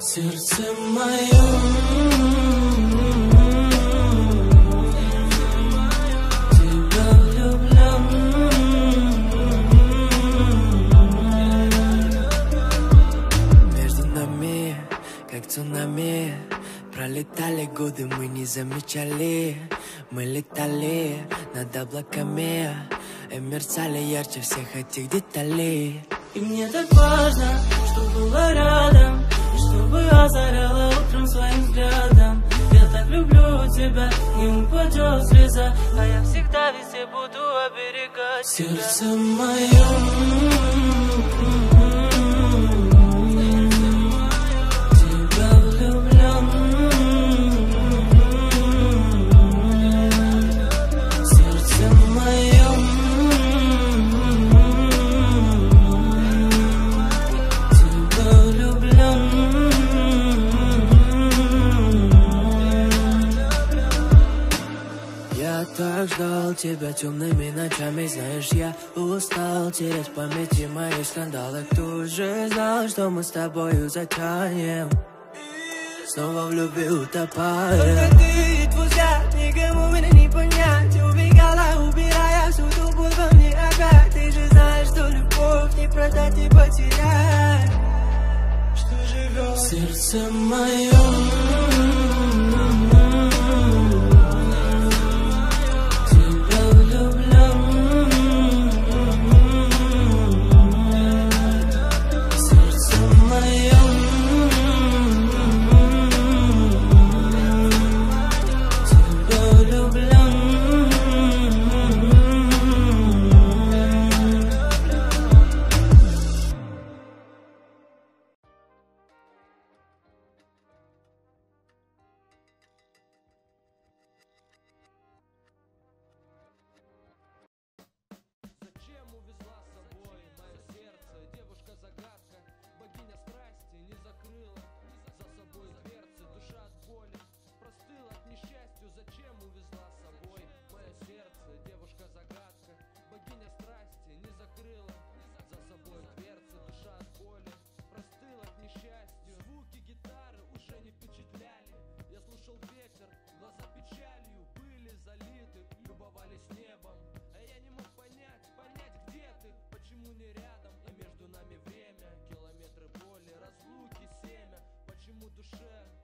Сердце мое, тебя влюблен. Между нами, как цунами, пролетали годы, мы не замечали. Мы летали над облаками и мерцали ярче всех этих деталей. И мне так важно, что было рядом, чтобы озаряла утром своим взглядом. Я так люблю тебя, не упадет слеза, а я всегда везде буду оберегать сердце мое. Я так ждал тебя темными ночами, знаешь, я устал терять в памяти мои скандалы. Кто же знал, что мы с тобою затянем, снова в любви утопаем. Только ты и твой взгляд, никому меня не понять. Убегала, убирая всю ту боль во мне опять. Ты же знаешь, что любовь не продать, не потерять, что живет сердце мое. душе.